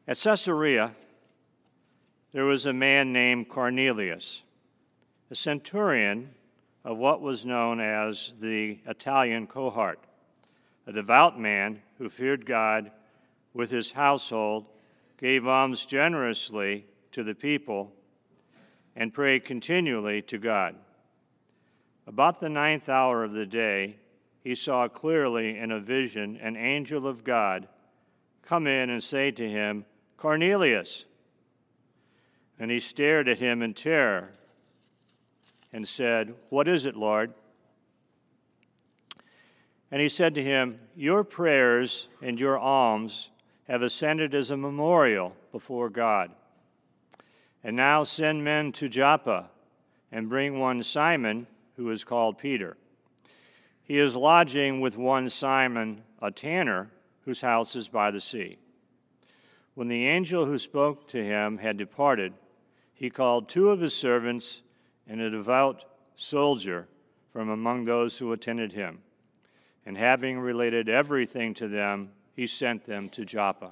At Caesarea, there was a man named Cornelius, a centurion of what was known as the Italian cohort, a devout man who feared God with his household, gave alms generously to the people, and prayed continually to God. About the 9th hour of the day, he saw clearly in a vision an angel of God come in and say to him, "Cornelius." And he stared at him in terror and said, "What is it, Lord?" And he said to him, "Your prayers and your alms have ascended as a memorial before God. And now send men to Joppa and bring one Simon, who is called Peter. He is lodging with one Simon, a tanner, whose house is by the sea." When the angel who spoke to him had departed, he called 2 of his servants and a devout soldier from among those who attended him. And having related everything to them, he sent them to Joppa.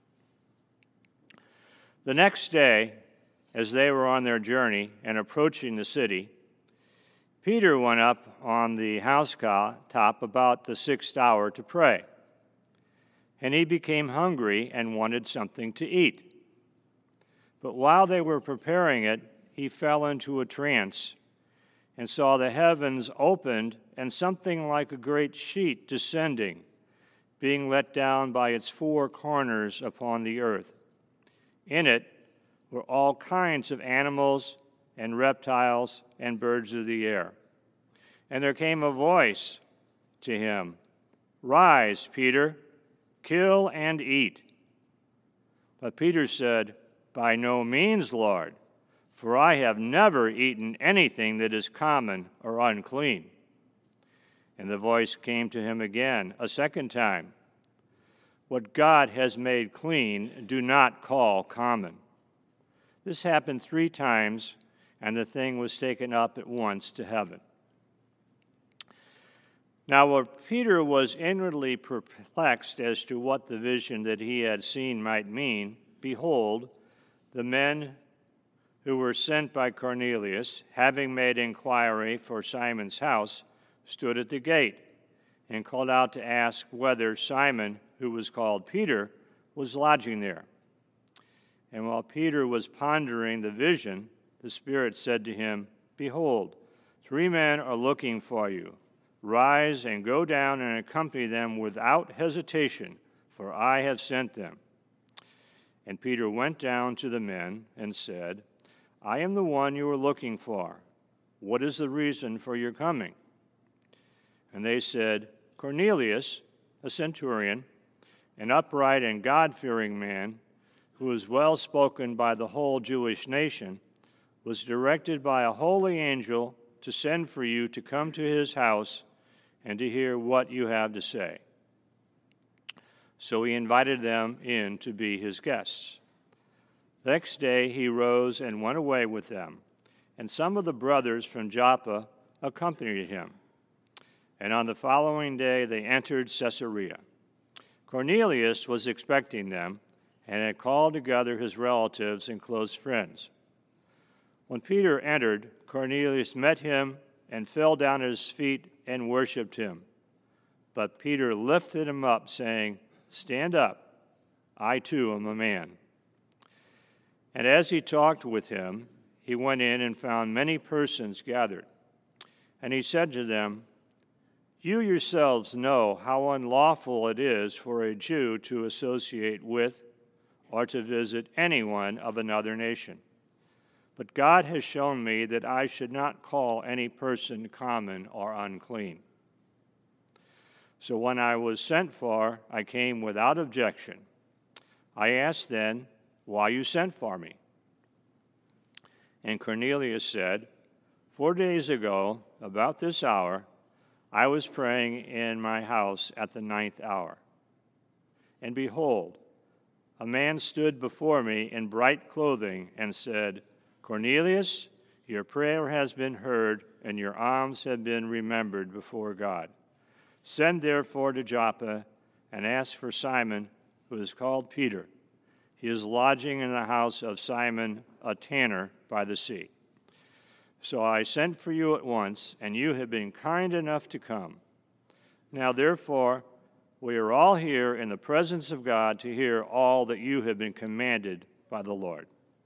The next day, as they were on their journey and approaching the city, Peter went up on the housetop about the 6th hour to pray. And he became hungry and wanted something to eat. But while they were preparing it, he fell into a trance and saw the heavens opened and something like a great sheet descending, being let down by its 4 corners upon the earth. In it were all kinds of animals and reptiles and birds of the air. And there came a voice to him, "Rise, Peter, kill and eat." But Peter said, "By no means, Lord, for I have never eaten anything that is common or unclean." And the voice came to him again a second time, "What God has made clean, do not call common." This happened 3 times, and the thing was taken up at once to heaven. Now, while Peter was inwardly perplexed as to what the vision that he had seen might mean, behold, the men who were sent by Cornelius, having made inquiry for Simon's house, stood at the gate and called out to ask whether Simon, who was called Peter, was lodging there. And while Peter was pondering the vision, the Spirit said to him, "Behold, 3 men are looking for you. Rise and go down and accompany them without hesitation, for I have sent them." And Peter went down to the men and said, "I am the one you are looking for. What is the reason for your coming?" And they said, "Cornelius, a centurion, an upright and God-fearing man, who is well spoken by the whole Jewish nation, was directed by a holy angel to send for you to come to his house and to hear what you have to say." So he invited them in to be his guests. The next day he rose and went away with them, and some of the brothers from Joppa accompanied him. And on the following day they entered Caesarea. Cornelius was expecting them and had called together his relatives and close friends. When Peter entered, Cornelius met him and fell down at his feet and worshipped him. But Peter lifted him up, saying, "Stand up, I too am a man." And as he talked with him, he went in and found many persons gathered. And he said to them, "You yourselves know how unlawful it is for a Jew to associate with or to visit anyone of another nation. But God has shown me that I should not call any person common or unclean. So when I was sent for, I came without objection. I asked then, 'Why you sent for me?' And Cornelius said, 4 days ago, about this hour, I was praying in my house at the 9th hour. And behold, a man stood before me in bright clothing and said, 'Cornelius, your prayer has been heard, and your alms have been remembered before God. Send therefore to Joppa and ask for Simon, who is called Peter. He is lodging in the house of Simon, a tanner by the sea. So I sent for you at once, and you have been kind enough to come. Now therefore, we are all here in the presence of God to hear all that you have been commanded by the Lord."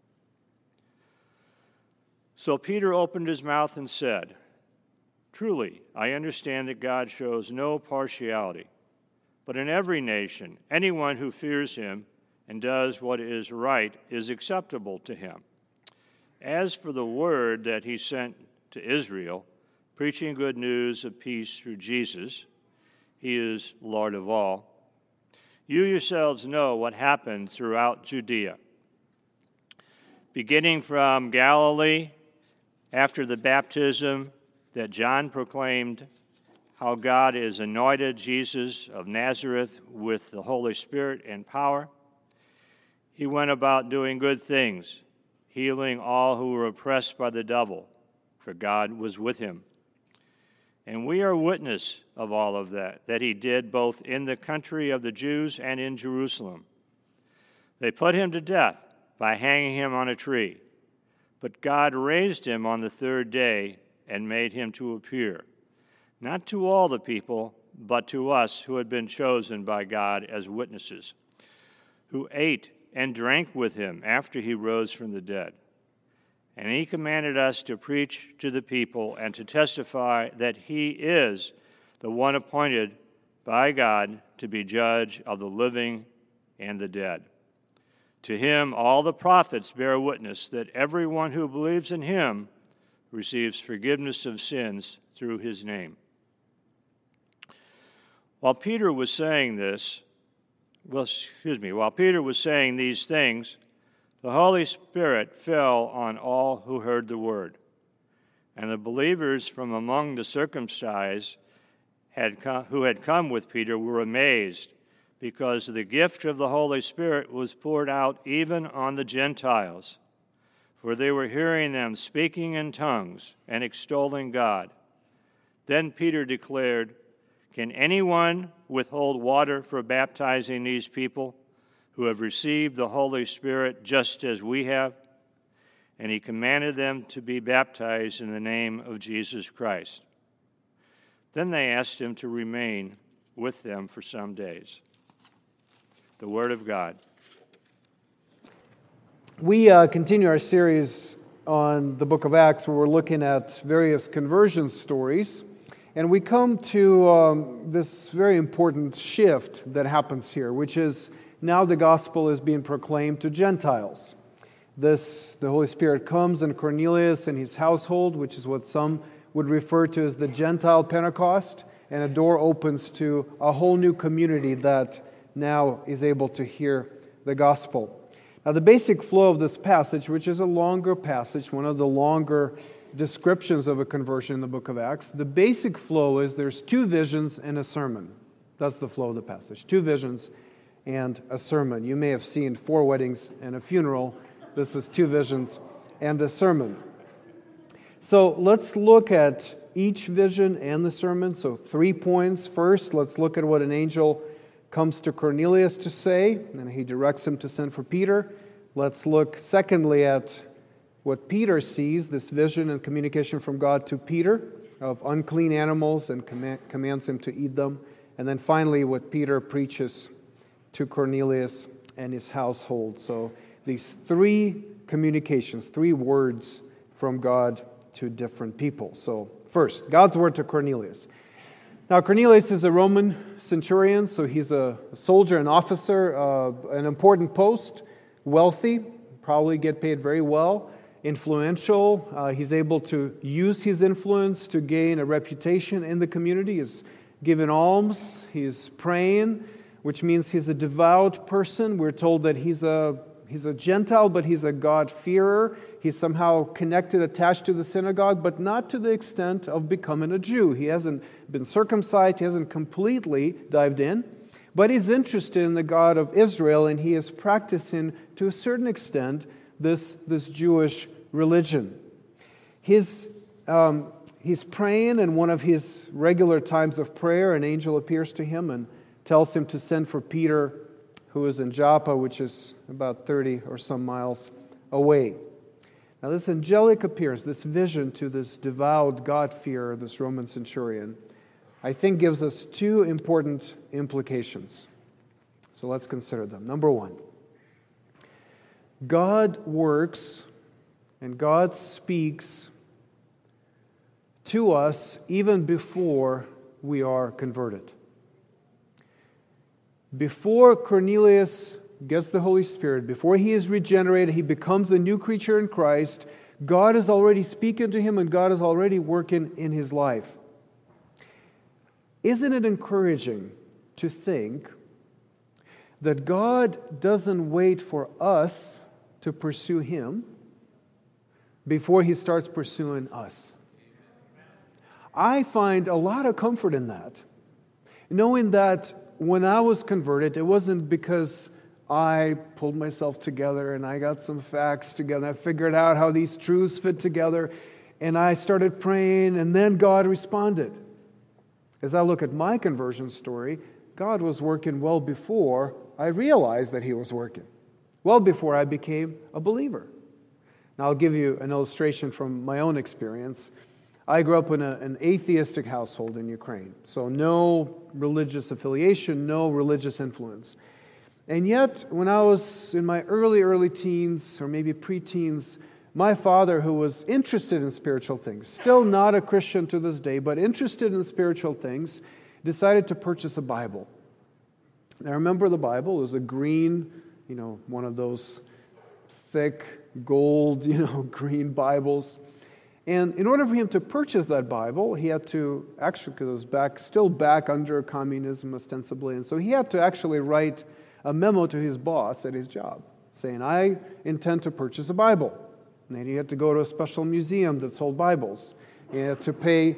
So Peter opened his mouth and said, "Truly, I understand that God shows no partiality, but in every nation, anyone who fears him and does what is right is acceptable to him. As for the word that he sent to Israel, preaching good news of peace through Jesus, he is Lord of all. You yourselves know what happened throughout Judea, beginning from Galilee after the baptism that John proclaimed, how God has anointed Jesus of Nazareth with the Holy Spirit and power. He went about doing good things, healing all who were oppressed by the devil, for God was with him. And we are witness of all of that he did both in the country of the Jews and in Jerusalem. They put him to death by hanging him on a tree, but God raised him on the third day and made him to appear, not to all the people, but to us who had been chosen by God as witnesses, who ate and drank with him after he rose from the dead. And he commanded us to preach to the people and to testify that he is the one appointed by God to be judge of the living and the dead. To him all the prophets bear witness that everyone who believes in him receives forgiveness of sins through his name." While Peter was saying these things, the Holy Spirit fell on all who heard the word. And the believers from among the circumcised who had come with Peter were amazed, because the gift of the Holy Spirit was poured out even on the Gentiles, for they were hearing them speaking in tongues and extolling God. Then Peter declared, "Can anyone withhold water for baptizing these people who have received the Holy Spirit just as we have?" And he commanded them to be baptized in the name of Jesus Christ. Then they asked him to remain with them for some days. The Word of God. We continue our series on the book of Acts, where we're looking at various conversion stories. And we come to this very important shift that happens here, which is now the gospel is being proclaimed to Gentiles. The Holy Spirit comes in Cornelius and his household, which is what some would refer to as the Gentile Pentecost, and a door opens to a whole new community that now is able to hear the gospel. Now, the basic flow of this passage, which is a longer passage, one of the longer descriptions of a conversion in the book of Acts, the basic flow is there's two visions and a sermon. That's the flow of the passage. Two visions and a sermon. You may have seen 4 weddings and a funeral. This is 2 visions and a sermon. So let's look at each vision and the sermon. So 3 points. First, let's look at what an angel comes to Cornelius to say, and he directs him to send for Peter. Let's look, secondly, at what Peter sees, this vision and communication from God to Peter of unclean animals, and commands him to eat them. And then finally, what Peter preaches to Cornelius and his household. So these 3 communications, 3 words from God to different people. So first, God's word to Cornelius. Now, Cornelius is a Roman centurion, so he's a soldier, an officer, an important post, wealthy, probably get paid very well, influential. He's able to use his influence to gain a reputation in the community. He's given alms, he's praying, which means he's a devout person. We're told that he's a Gentile, but he's a God-fearer. He's somehow connected, attached to the synagogue, but not to the extent of becoming a Jew. He hasn't been circumcised. He hasn't completely dived in. But he's interested in the God of Israel, and he is practicing, to a certain extent, this Jewish religion. He's praying, and one of his regular times of prayer, an angel appears to him and tells him to send for Peter, who is in Joppa, which is about 30 or some miles away. Now this angelic appearance, this vision to this devout God-fearer, this Roman centurion, I think gives us two important implications. So let's consider them. Number one, God works and God speaks to us even before we are converted. Before Cornelius gets the Holy Spirit, before he is regenerated, he becomes a new creature in Christ, God is already speaking to him and God is already working in his life. Isn't it encouraging to think that God doesn't wait for us to pursue him before he starts pursuing us? I find a lot of comfort in that, knowing that when I was converted, it wasn't because I pulled myself together and I got some facts together. I figured out how these truths fit together and I started praying and then God responded. As I look at my conversion story, God was working well before I realized that he was working, well before I became a believer. Now I'll give you an illustration from my own experience. I grew up in an atheistic household in Ukraine, so no religious affiliation, no religious influence. And yet, when I was in my early teens, or maybe preteens, my father, who was interested in spiritual things, still not a Christian to this day, but interested in spiritual things, decided to purchase a Bible. And I remember the Bible. It was a green, one of those thick, gold, green Bibles. And in order for him to purchase that Bible, he had to, actually, because it was still back under communism ostensibly, and so he had to actually write a memo to his boss at his job saying, I intend to purchase a Bible. And then he had to go to a special museum that sold Bibles. He had to pay,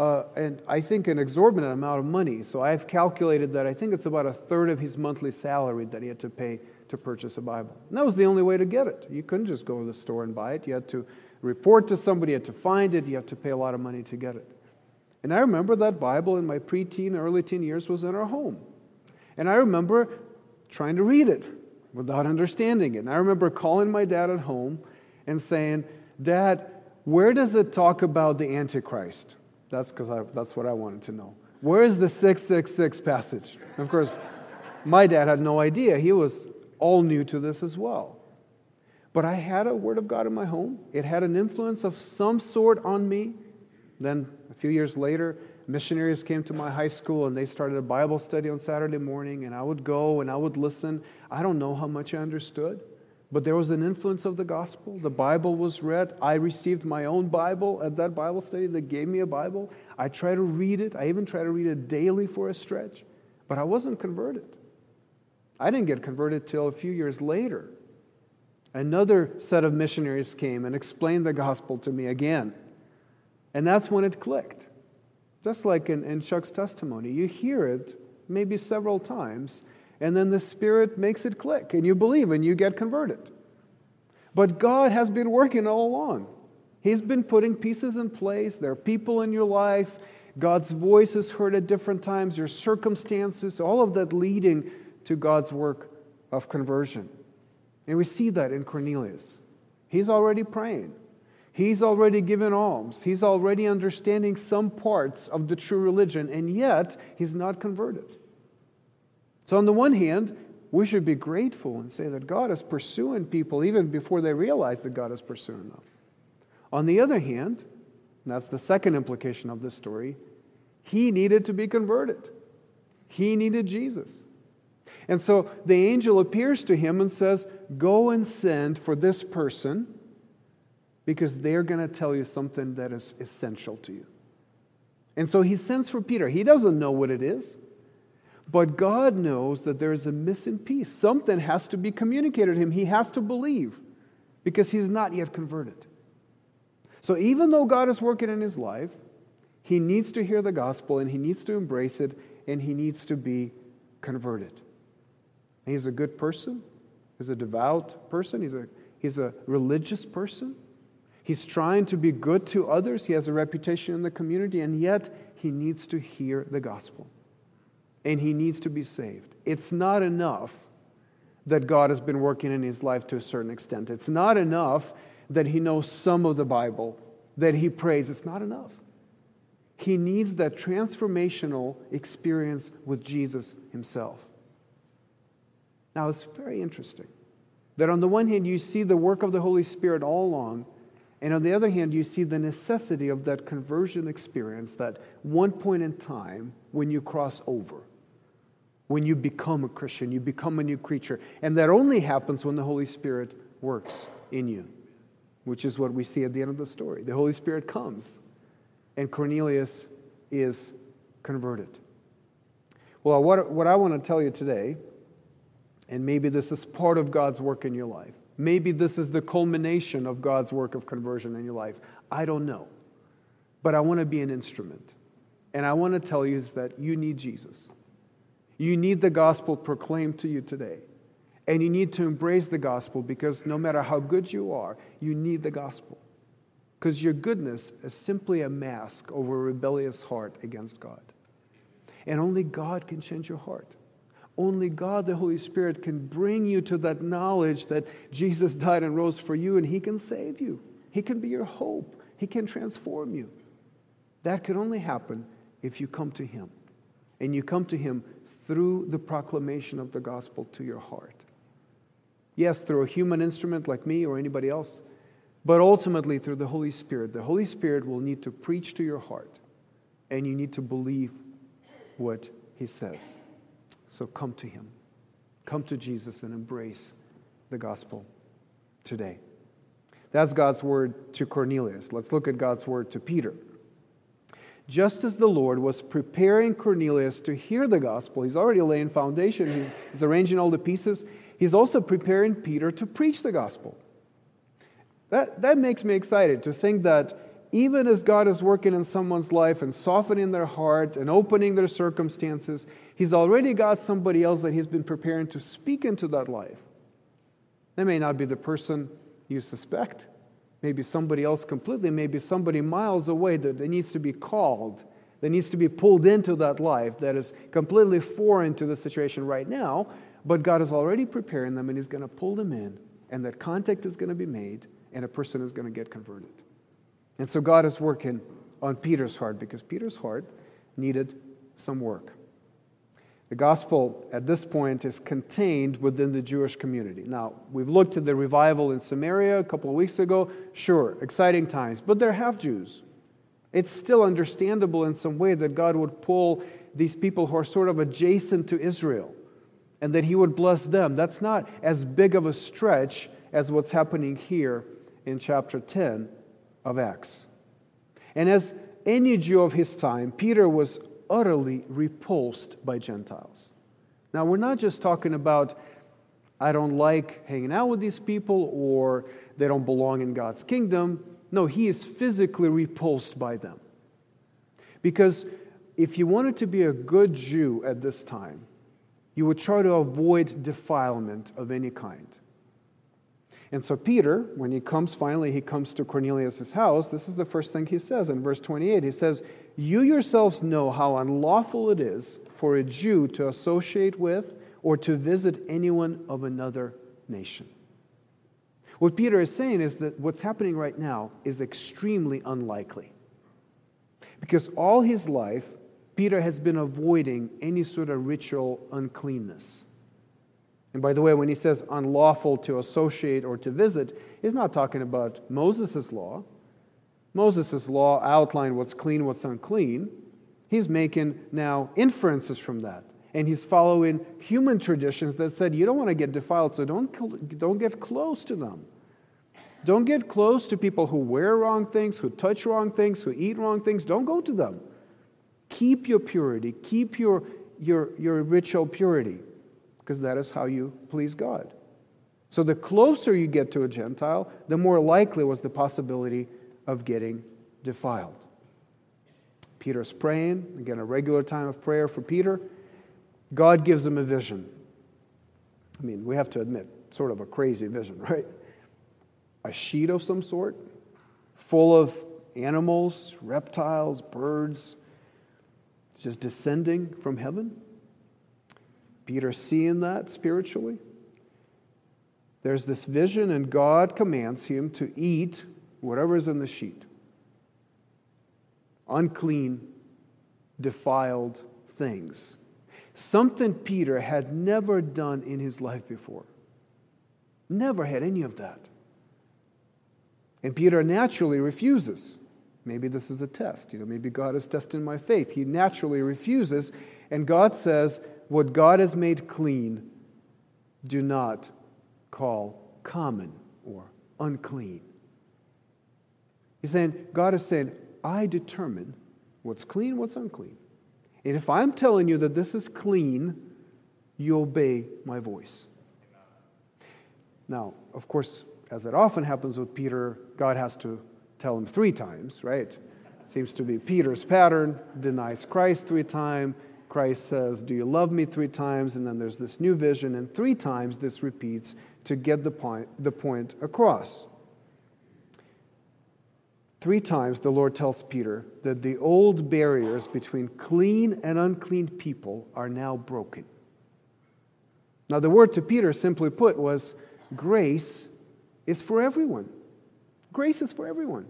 and I think, an exorbitant amount of money. So I've calculated that I think it's about a third of his monthly salary that he had to pay to purchase a Bible. And that was the only way to get it. You couldn't just go to the store and buy it. You had to report to somebody, you had to find it, you had to pay a lot of money to get it. And I remember that Bible in my preteen, early teen years was in our home. And I remember trying to read it without understanding it. And I remember calling my dad at home and saying, Dad, where does it talk about the Antichrist? That's what I wanted to know. Where is the 666 passage? Of course, my dad had no idea. He was all new to this as well. But I had a Word of God in my home. It had an influence of some sort on me. Then a few years later, missionaries came to my high school and they started a Bible study on Saturday morning, and I would go and I would listen. I don't know how much I understood, but there was an influence of the gospel. The Bible was read. I received my own Bible at that Bible study. They gave me a Bible. I tried to read it. I even tried to read it daily for a stretch, but I wasn't converted. I didn't get converted till a few years later. Another set of missionaries came and explained the gospel to me again. And that's when it clicked. Just like in Chuck's testimony, you hear it maybe several times, and then the Spirit makes it click, and you believe, and you get converted. But God has been working all along. He's been putting pieces in place. There are people in your life. God's voice is heard at different times. Your circumstances, all of that leading to God's work of conversion. And we see that in Cornelius. He's already praying. He's already given alms. He's already understanding some parts of the true religion, and yet he's not converted. So on the one hand, we should be grateful and say that God is pursuing people even before they realize that God is pursuing them. On the other hand, and that's the second implication of this story, he needed to be converted. He needed Jesus. And so the angel appears to him and says, go and send for this person because they're going to tell you something that is essential to you. And so he sends for Peter. He doesn't know what it is, but God knows that there is a missing piece. Something has to be communicated to him. He has to believe because he's not yet converted. So even though God is working in his life, he needs to hear the gospel and he needs to embrace it and he needs to be converted. And he's a good person. He's a devout person. He's a religious person. He's trying to be good to others. He has a reputation in the community, and yet he needs to hear the gospel. And he needs to be saved. It's not enough that God has been working in his life to a certain extent. It's not enough that he knows some of the Bible, that he prays. It's not enough. He needs that transformational experience with Jesus himself. Now, it's very interesting that on the one hand, you see the work of the Holy Spirit all along, and on the other hand, you see the necessity of that conversion experience, that one point in time when you cross over, when you become a Christian, you become a new creature. And that only happens when the Holy Spirit works in you, which is what we see at the end of the story. The Holy Spirit comes, and Cornelius is converted. Well, what I want to tell you today, and maybe this is part of God's work in your life, maybe this is the culmination of God's work of conversion in your life, I don't know. But I want to be an instrument. And I want to tell you that you need Jesus. You need the gospel proclaimed to you today. And you need to embrace the gospel, because no matter how good you are, you need the gospel. Because your goodness is simply a mask over a rebellious heart against God. And only God can change your heart. Only God, the Holy Spirit, can bring you to that knowledge that Jesus died and rose for you, and He can save you. He can be your hope. He can transform you. That can only happen if you come to Him. And you come to Him through the proclamation of the gospel to your heart. Yes, through a human instrument like me or anybody else, but ultimately through the Holy Spirit. The Holy Spirit will need to preach to your heart, and you need to believe what He says. So come to Him. Come to Jesus and embrace the gospel today. That's God's word to Cornelius. Let's look at God's word to Peter. Just as the Lord was preparing Cornelius to hear the gospel, He's already laying foundation, He's arranging all the pieces, He's also preparing Peter to preach the gospel. That makes me excited to think that even as God is working in someone's life and softening their heart and opening their circumstances, He's already got somebody else that He's been preparing to speak into that life. They may not be the person you suspect. Maybe somebody else completely, maybe somebody miles away that needs to be called, that needs to be pulled into that life that is completely foreign to the situation right now, but God is already preparing them, and He's going to pull them in, and that contact is going to be made, and a person is going to get converted. And so God is working on Peter's heart, because Peter's heart needed some work. The gospel at this point is contained within the Jewish community. Now, we've looked at the revival in Samaria a couple of weeks ago. Sure, exciting times, but they're half Jews. It's still understandable in some way that God would pull these people who are sort of adjacent to Israel, and that He would bless them. That's not as big of a stretch as what's happening here in chapter 10 of Acts. And as any Jew of his time, Peter was utterly repulsed by Gentiles. Now, we're not just talking about, I don't like hanging out with these people, or they don't belong in God's kingdom. No, he is physically repulsed by them. Because if you wanted to be a good Jew at this time, you would try to avoid defilement of any kind. And so Peter, when he comes to Cornelius' house, this is the first thing he says in verse 28. He says, "You yourselves know how unlawful it is for a Jew to associate with or to visit anyone of another nation." What Peter is saying is that what's happening right now is extremely unlikely. Because all his life, Peter has been avoiding any sort of ritual uncleanness. And by the way, when he says unlawful to associate or to visit, he's not talking about Moses' law. Moses' law outlined what's clean, what's unclean. He's making now inferences from that. And he's following human traditions that said, you don't want to get defiled, so don't get close to them. Don't get close to people who wear wrong things, who touch wrong things, who eat wrong things. Don't go to them. Keep your purity. Keep your ritual purity, because that is how you please God. So the closer you get to a Gentile, the more likely was the possibility of getting defiled. Peter's praying, again, a regular time of prayer for Peter. God gives him a vision. I mean, we have to admit, sort of a crazy vision, right? A sheet of some sort, full of animals, reptiles, birds, just descending from heaven. Peter seeing that spiritually. There's this vision, and God commands him to eat whatever is in the sheet. Unclean, defiled things. Something Peter had never done in his life before. Never had any of that. And Peter naturally refuses. Maybe this is a test. Maybe God is testing my faith. He naturally refuses. And God says, what God has made clean, do not call common or unclean. God is saying, I determine what's clean, what's unclean. And if I'm telling you that this is clean, you obey my voice. Now, of course, as it often happens with Peter, God has to tell him 3 times, right? Seems to be Peter's pattern, denies Christ 3 times. Christ says, do you love me 3 times? And then there's this new vision, and 3 times this repeats to get the point across. 3 times the Lord tells Peter that the old barriers between clean and unclean people are now broken. Now the word to Peter, simply put, was grace is for everyone. Grace is for everyone.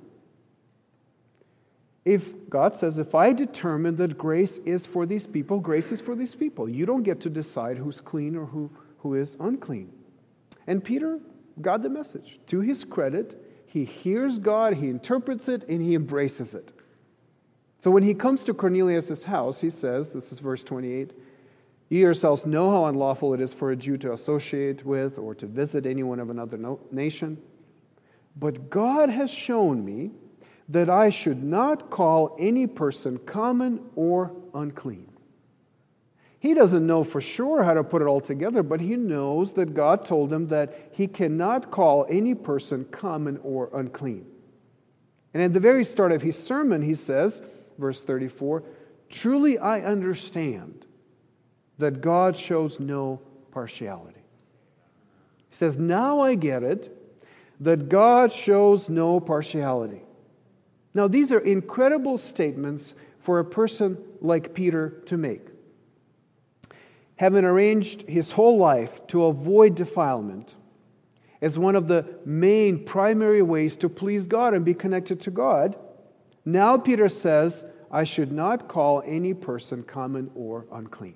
If God says, if I determine that grace is for these people, grace is for these people. You don't get to decide who's clean or who is unclean. And Peter got the message. To his credit, he hears God, he interprets it, and he embraces it. So when he comes to Cornelius' house, he says, this is verse 28, you yourselves know how unlawful it is for a Jew to associate with or to visit anyone of another nation. But God has shown me that I should not call any person common or unclean. He doesn't know for sure how to put it all together, but he knows that God told him that he cannot call any person common or unclean. And at the very start of his sermon, he says, verse 34, truly I understand that God shows no partiality. He says, now I get it, that God shows no partiality. Now, these are incredible statements for a person like Peter to make. Having arranged his whole life to avoid defilement as one of the main primary ways to please God and be connected to God, now Peter says, I should not call any person common or unclean.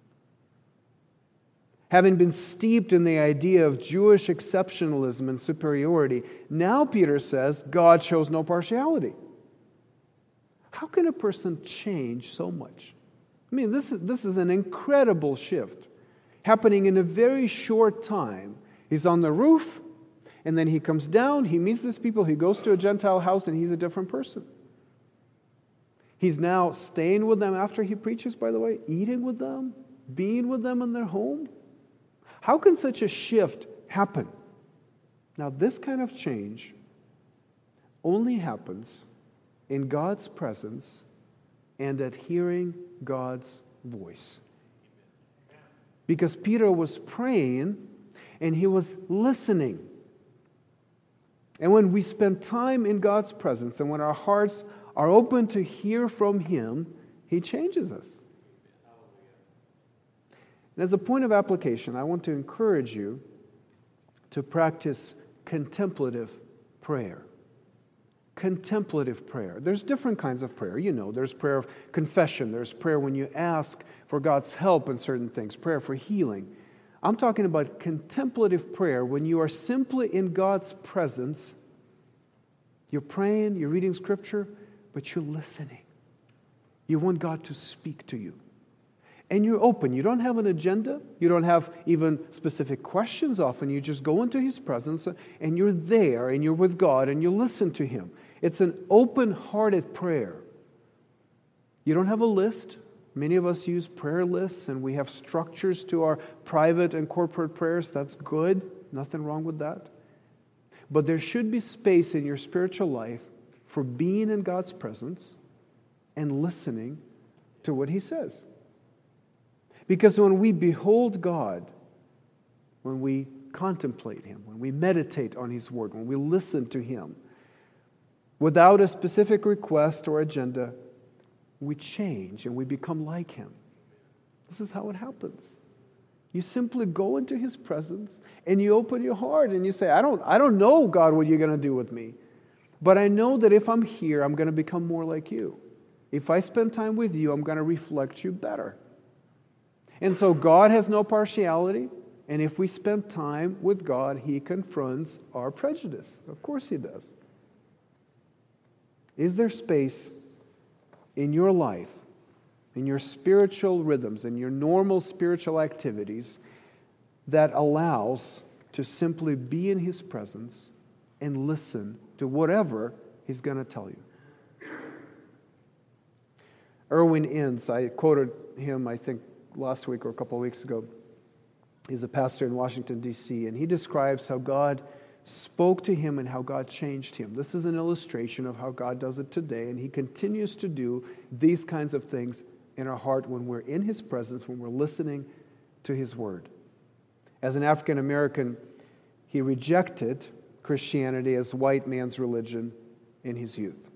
Having been steeped in the idea of Jewish exceptionalism and superiority, now Peter says God shows no partiality. How can a person change so much? I mean, this is an incredible shift happening in a very short time. He's on the roof, and then he comes down, he meets these people, he goes to a Gentile house, and he's a different person. He's now staying with them after he preaches, by the way, eating with them, being with them in their home. How can such a shift happen? Now, this kind of change only happens in God's presence and at hearing God's voice. Because Peter was praying and he was listening. And when we spend time in God's presence and when our hearts are open to hear from Him, He changes us. And as a point of application, I want to encourage you to practice contemplative prayer. Contemplative prayer. There's different kinds of prayer. There's prayer of confession. There's prayer when you ask for God's help in certain things. Prayer for healing. I'm talking about contemplative prayer when you are simply in God's presence. You're praying, you're reading Scripture, but you're listening. You want God to speak to you. And you're open. You don't have an agenda. You don't have even specific questions often. You just go into His presence and you're there and you're with God and you listen to Him. It's an open-hearted prayer. You don't have a list. Many of us use prayer lists and we have structures to our private and corporate prayers. That's good. Nothing wrong with that. But there should be space in your spiritual life for being in God's presence and listening to what He says. Because when we behold God, when we contemplate Him, when we meditate on His Word, when we listen to Him, without a specific request or agenda, we change and we become like Him. This is how it happens. You simply go into His presence and you open your heart and you say, I don't know, God, what you're going to do with me. But I know that if I'm here, I'm going to become more like you. If I spend time with you, I'm going to reflect you better. And so God has no partiality. And if we spend time with God, He confronts our prejudice. Of course He does. Is there space in your life, in your spiritual rhythms, in your normal spiritual activities that allows to simply be in His presence and listen to whatever He's going to tell you? Erwin Inns, I quoted him, I think, last week or a couple of weeks ago. He's a pastor in Washington, D.C., and he describes how God spoke to him and how God changed him. This is an illustration of how God does it today, and He continues to do these kinds of things in our heart when we're in His presence, when we're listening to His Word. As an African American, he rejected Christianity as white man's religion in his youth.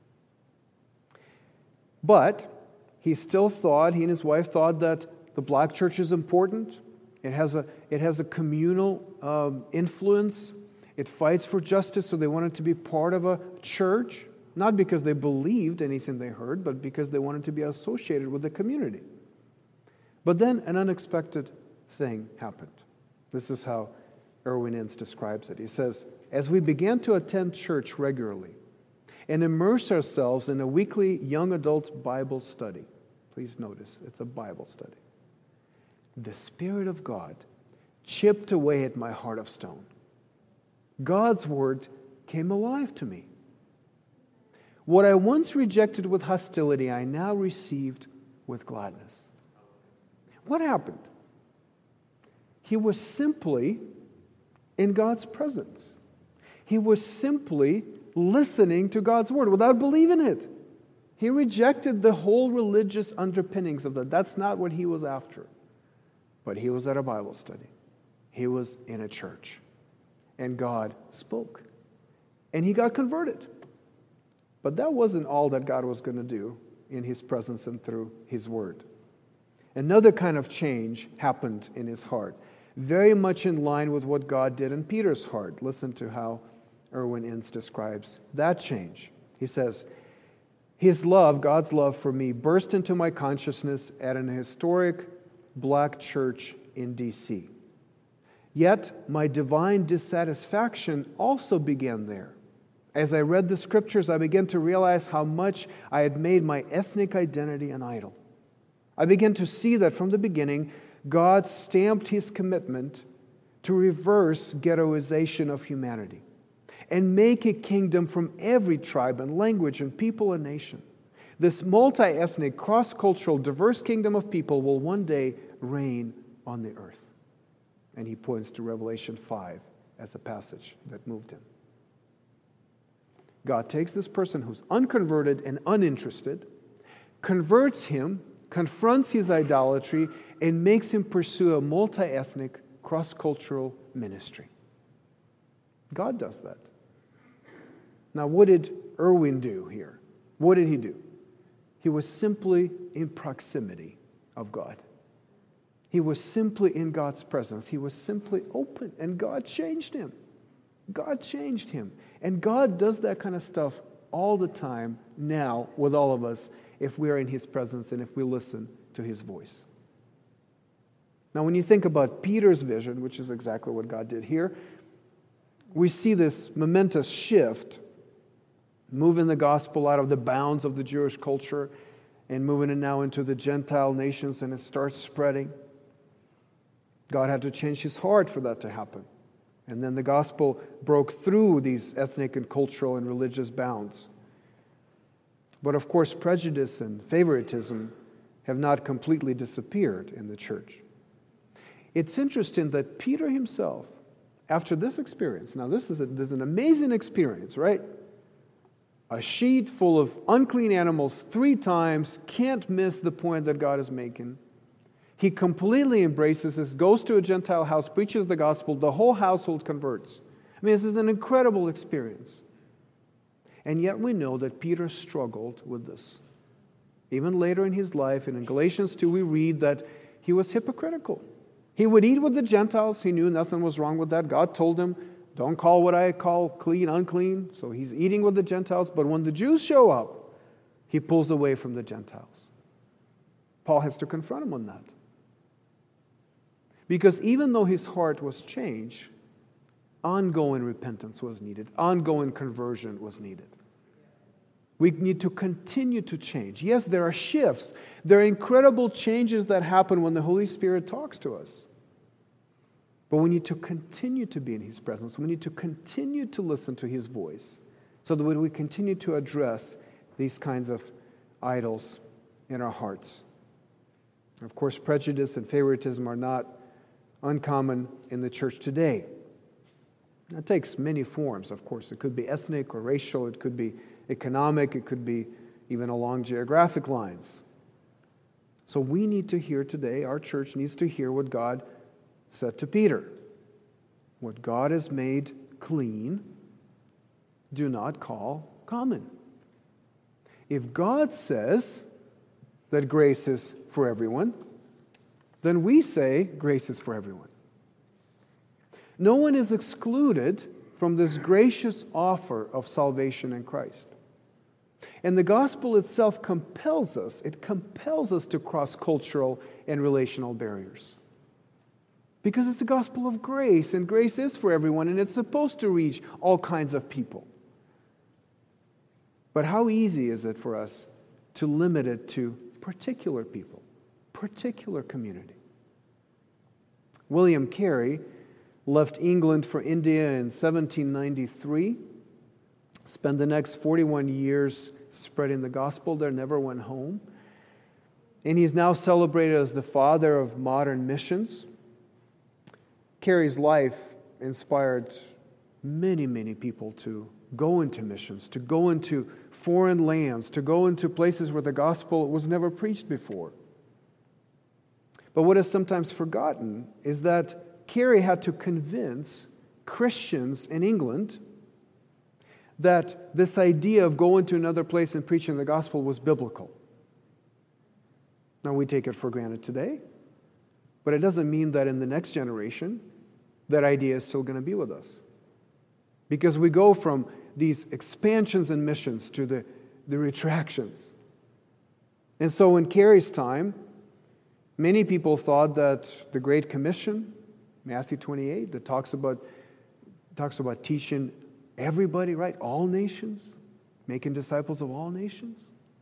But he and his wife thought that the black church is important. It has a communal influence. It fights for justice, so they wanted to be part of a church, not because they believed anything they heard, but because they wanted to be associated with the community. But then an unexpected thing happened. This is how Erwin Inns describes it. He says, as we began to attend church regularly and immerse ourselves in a weekly young adult Bible study, please notice, it's a Bible study, the Spirit of God chipped away at my heart of stone. God's Word came alive to me. What I once rejected with hostility, I now received with gladness. What happened? He was simply in God's presence. He was simply listening to God's Word without believing it. He rejected the whole religious underpinnings of that. That's not what he was after. But he was at a Bible study. He was in a church. And God spoke. And he got converted. But that wasn't all that God was going to do in His presence and through His Word. Another kind of change happened in his heart, very much in line with what God did in Peter's heart. Listen to how Erwin Inns describes that change. He says, His love, God's love for me, burst into my consciousness at an historic black church in D.C. Yet my divine dissatisfaction also began there. As I read the Scriptures, I began to realize how much I had made my ethnic identity an idol. I began to see that from the beginning, God stamped His commitment to reverse ghettoization of humanity and make a kingdom from every tribe and language and people and nation. This multi-ethnic, cross-cultural, diverse kingdom of people will one day reign on the earth. And he points to Revelation 5 as a passage that moved him. God takes this person who's unconverted and uninterested, converts him, confronts his idolatry, and makes him pursue a multi-ethnic, cross-cultural ministry. God does that. Now, what did Erwin do here? What did he do? He was simply in proximity of God. He was simply in God's presence. He was simply open, and God changed him. God changed him. And God does that kind of stuff all the time now with all of us if we are in His presence and if we listen to His voice. Now, when you think about Peter's vision, which is exactly what God did here, we see this momentous shift, moving the gospel out of the bounds of the Jewish culture and moving it now into the Gentile nations, and it starts spreading. God had to change His heart for that to happen. And then the gospel broke through these ethnic and cultural and religious bounds. But of course, prejudice and favoritism have not completely disappeared in the church. It's interesting that Peter himself, after this experience, now this is an amazing experience, right? A sheet full of unclean animals 3 times, can't miss the point that God is making. He completely embraces this, goes to a Gentile house, preaches the gospel, the whole household converts. I mean, this is an incredible experience. And yet we know that Peter struggled with this. Even later in his life, and in Galatians 2, we read that he was hypocritical. He would eat with the Gentiles. He knew nothing was wrong with that. God told him, don't call what I call clean unclean. So he's eating with the Gentiles. But when the Jews show up, he pulls away from the Gentiles. Paul has to confront him on that. Because even though his heart was changed, ongoing repentance was needed. Ongoing conversion was needed. We need to continue to change. Yes, there are shifts. There are incredible changes that happen when the Holy Spirit talks to us. But we need to continue to be in His presence. We need to continue to listen to His voice so that we continue to address these kinds of idols in our hearts. Of course, prejudice and favoritism are not uncommon in the church today. It takes many forms, of course. It could be ethnic or racial. It could be economic. It could be even along geographic lines. So we need to hear today, our church needs to hear what God said to Peter. What God has made clean, do not call common. If God says that grace is for everyone, then we say grace is for everyone. No one is excluded from this gracious offer of salvation in Christ. And the gospel itself compels us. It compels us to cross cultural and relational barriers. Because it's a gospel of grace, and grace is for everyone, and it's supposed to reach all kinds of people. But how easy is it for us to limit it to particular people, particular community? William Carey left England for India in 1793, spent the next 41 years spreading the gospel there, never went home. And he's now celebrated as the father of modern missions. Carey's life inspired many, many people to go into missions, to go into foreign lands, to go into places where the gospel was never preached before. But what is sometimes forgotten is that Carey had to convince Christians in England that this idea of going to another place and preaching the gospel was biblical. Now, we take it for granted today, but it doesn't mean that in the next generation, that idea is still going to be with us. Because we go from these expansions and missions to the retractions. And so in Carey's time, many people thought that the Great Commission, Matthew 28, that talks about teaching everybody, right? All nations, making disciples of all nations.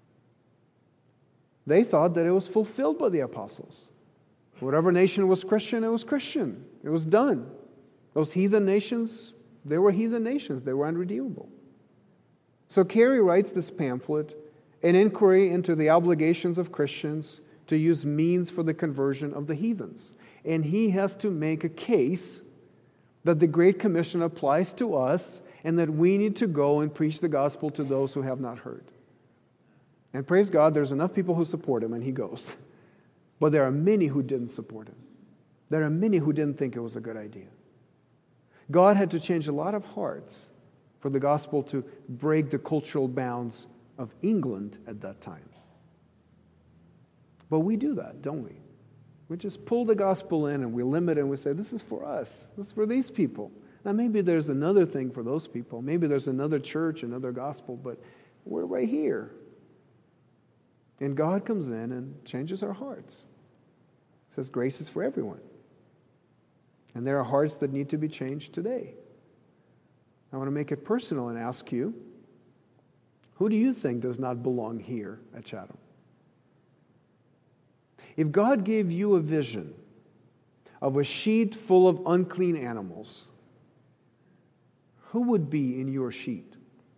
They thought that it was fulfilled by the apostles. Whatever nation was Christian, it was Christian. It was done. Those heathen nations, they were heathen nations. They were unredeemable. So Carey writes this pamphlet, an inquiry into the obligations of Christians to use means for the conversion of the heathens. And he has to make a case that the Great Commission applies to us and that we need to go and preach the gospel to those who have not heard. And praise God, there's enough people who support him and he goes. But there are many who didn't support him. There are many who didn't think it was a good idea. God had to change a lot of hearts for the gospel to break the cultural bounds of England at that time. But we do that, don't we? We just pull the gospel in and we limit it and we say, this is for us. This is for these people. Now maybe there's another thing for those people. Maybe there's another church, another gospel, but we're right here. And God comes in and changes our hearts. It says grace is for everyone. And there are hearts that need to be changed today. I want to make it personal and ask you, who do you think does not belong here at Chatham? If God gave you a vision of a sheet full of unclean animals, who would be in your sheet?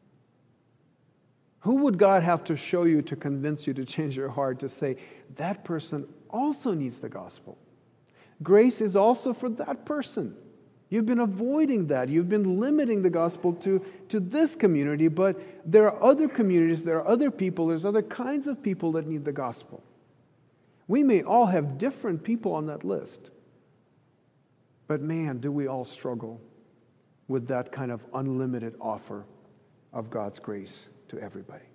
Who would God have to show you to convince you to change your heart to say, that person also needs the gospel? Grace is also for that person. You've been avoiding that. You've been limiting the gospel to this community, but there are other communities, there are other people, there's other kinds of people that need the gospel. We may all have different people on that list, but man, do we all struggle with that kind of unlimited offer of God's grace to everybody.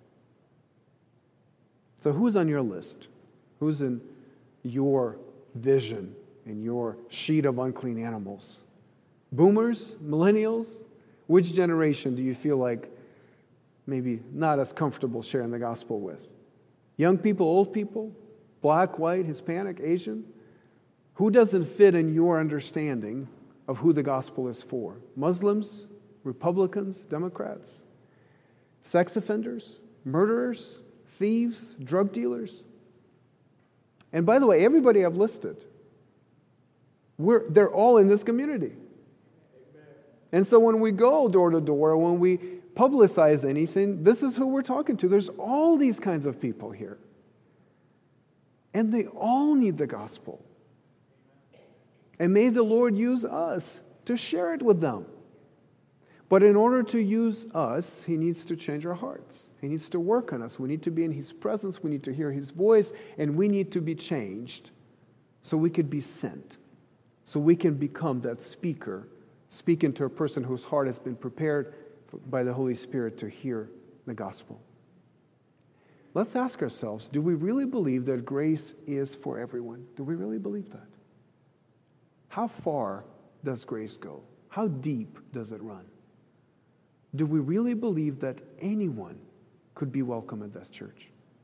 So who's on your list? Who's in your vision in your sheet of unclean animals? Boomers? Millennials? Which generation do you feel like maybe not as comfortable sharing the gospel with? Young people, old people? Black, white, Hispanic, Asian? Who doesn't fit in your understanding of who the gospel is for? Muslims? Republicans? Democrats? Sex offenders? Murderers? Thieves? Drug dealers? And by the way, everybody I've listed, they're all in this community. And so when we go door to door, when we publicize anything, this is who we're talking to. There's all these kinds of people here. And they all need the gospel. And may the Lord use us to share it with them. But in order to use us, He needs to change our hearts. He needs to work on us. We need to be in His presence. We need to hear His voice. And we need to be changed so we could be sent. So we can become that speaker, speaking to a person whose heart has been prepared by the Holy Spirit to hear the gospel. Let's ask ourselves, do we really believe that grace is for everyone? Do we really believe that? How far does grace go? How deep does it run? Do we really believe that anyone could be welcome at this church?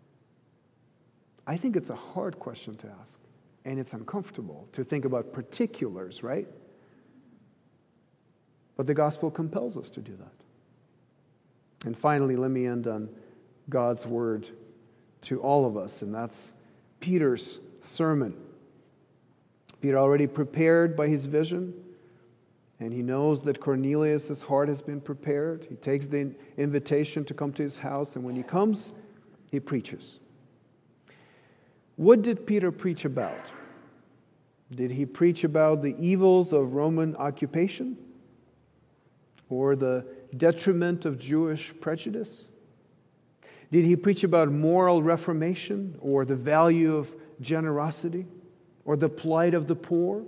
I think it's a hard question to ask, and it's uncomfortable to think about particulars, right? But the gospel compels us to do that. And finally, let me end on God's word to all of us, and that's Peter's sermon. Peter already prepared by his vision, and he knows that Cornelius' heart has been prepared. He takes the invitation to come to his house, and when he comes, he preaches. What did Peter preach about? Did he preach about the evils of Roman occupation? Or the detriment of Jewish prejudice? Did he preach about moral reformation or the value of generosity or the plight of the poor?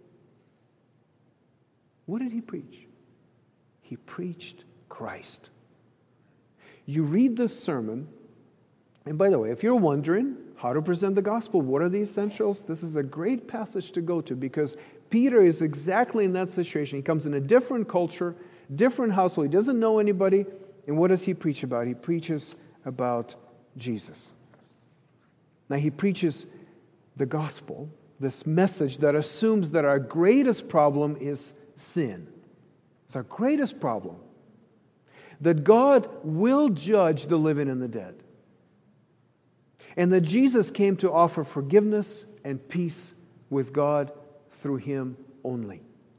What did he preach? He preached Christ. You read this sermon, and by the way, if you're wondering how to present the gospel, what are the essentials? This is a great passage to go to because Peter is exactly in that situation. He comes in a different culture, different household. He doesn't know anybody. And what does he preach about? He preaches about Jesus. Now he preaches the gospel, this message that assumes that our greatest problem is sin. It's our greatest problem. That God will judge the living and the dead. And that Jesus came to offer forgiveness and peace with God through Him only.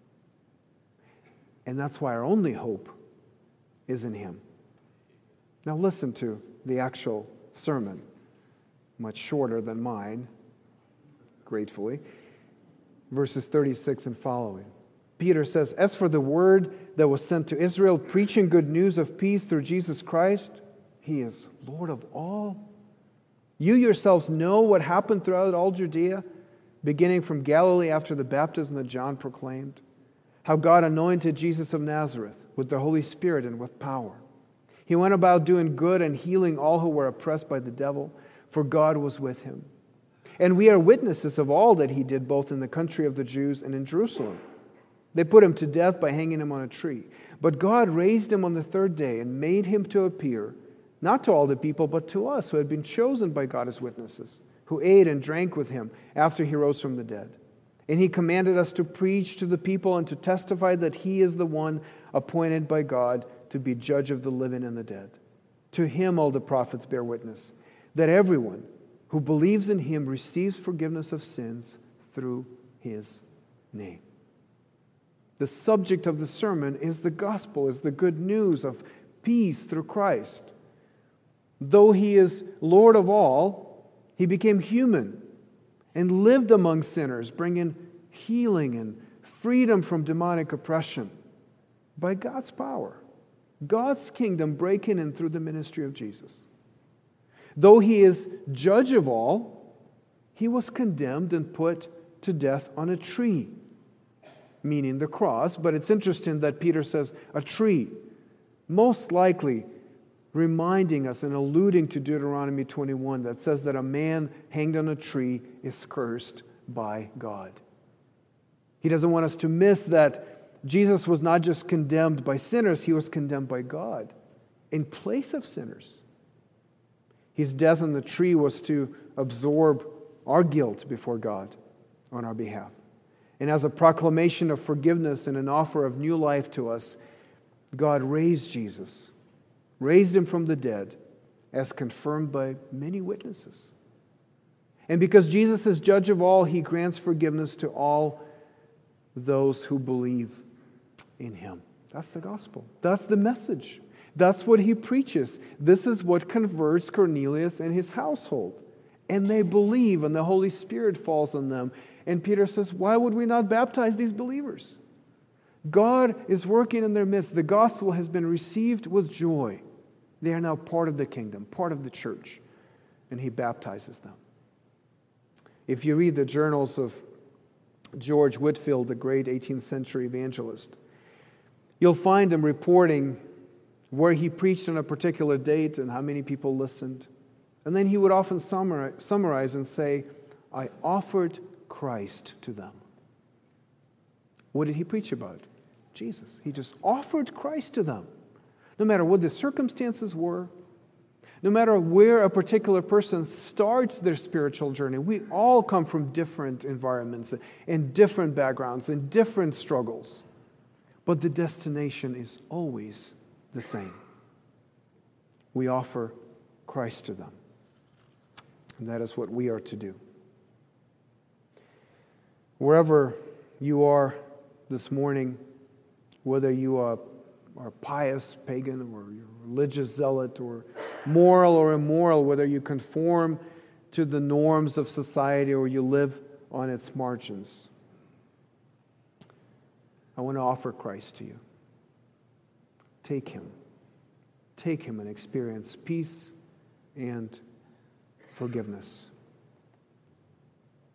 And that's why our only hope is in Him. Now listen to the actual sermon, much shorter than mine, gratefully. Verses 36 and following. Peter says, "As for the word that was sent to Israel, preaching good news of peace through Jesus Christ, He is Lord of all. You yourselves know what happened throughout all Judea, beginning from Galilee after the baptism that John proclaimed, how God anointed Jesus of Nazareth with the Holy Spirit and with power. He went about doing good and healing all who were oppressed by the devil, for God was with Him. And we are witnesses of all that He did, both in the country of the Jews and in Jerusalem. They put Him to death by hanging Him on a tree. But God raised Him on the third day and made Him to appear, not to all the people, but to us who had been chosen by God as witnesses, who ate and drank with Him after He rose from the dead. And He commanded us to preach to the people and to testify that He is the one appointed by God to be judge of the living and the dead. To Him all the prophets bear witness, that everyone who believes in Him receives forgiveness of sins through His name." The subject of the sermon is the gospel, is the good news of peace through Christ. Though He is Lord of all, He became human and lived among sinners, bringing healing and freedom from demonic oppression by God's power. God's kingdom breaking in through the ministry of Jesus. Though He is judge of all, He was condemned and put to death on a tree, meaning the cross. But it's interesting that Peter says a tree, most likely reminding us and alluding to Deuteronomy 21 that says that a man hanged on a tree is cursed by God. He doesn't want us to miss that Jesus was not just condemned by sinners, He was condemned by God in place of sinners. His death on the tree was to absorb our guilt before God on our behalf. And as a proclamation of forgiveness and an offer of new life to us, God raised Jesus, raised Him from the dead, as confirmed by many witnesses. And because Jesus is judge of all, He grants forgiveness to all those who believe in Him. That's the gospel. That's the message. That's what He preaches. This is what converts Cornelius and his household. And they believe, and the Holy Spirit falls on them. And Peter says, why would we not baptize these believers? God is working in their midst. The gospel has been received with joy. They are now part of the kingdom, part of the church. And He baptizes them. If you read the journals of George Whitefield, the great 18th century evangelist, you'll find him reporting where he preached on a particular date and how many people listened. And then he would often summarize and say, I offered Christ to them. What did he preach about? Jesus. He just offered Christ to them. No matter what the circumstances were, no matter where a particular person starts their spiritual journey, we all come from different environments and different backgrounds and different struggles. But the destination is always the same. We offer Christ to them. And that is what we are to do. Wherever you are this morning, whether you are pious, pagan, or you're a religious zealot, or moral or immoral, whether you conform to the norms of society or you live on its margins, I want to offer Christ to you. Take Him. Take Him and experience peace and forgiveness.